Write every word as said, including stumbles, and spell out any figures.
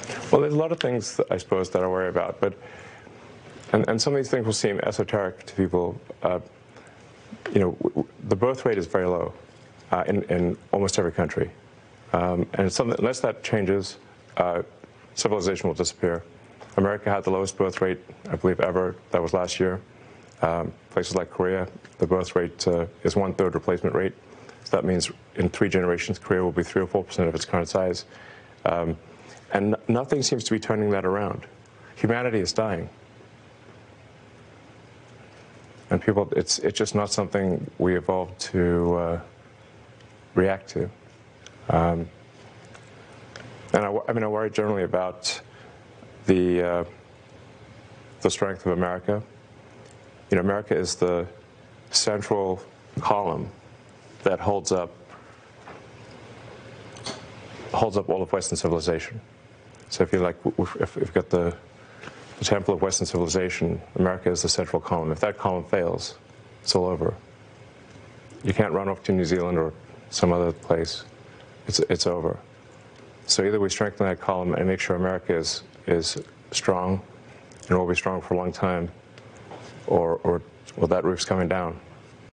Well, there's a lot of things, that I suppose, that I worry about, but and, and some of these things will seem esoteric to people. Uh, you know, w w the birth rate is very low uh, in, in almost every country, um, and something, unless that changes, uh, civilization will disappear. America had the lowest birth rate, I believe, ever. That was last year. Um, places like Korea, the birth rate uh, is one-third replacement rate. So that means in three generations, Korea will be three or four percent of its current size. Um, and nothing seems to be turning that around. Humanity is dying. And people, it's, it's just not something we evolved to uh, react to. Um, and I, I mean, I worry generally about the, uh, the strength of America. You know, America is the central column that holds up holds up all of Western civilization. So if you like, if you've got the, the temple of Western civilization, America is the central column. If that column fails, it's all over. You can't run off to New Zealand or some other place. It's it's over. So either we strengthen that column and make sure America is is strong and will be strong for a long time, or or well, that roof's coming down.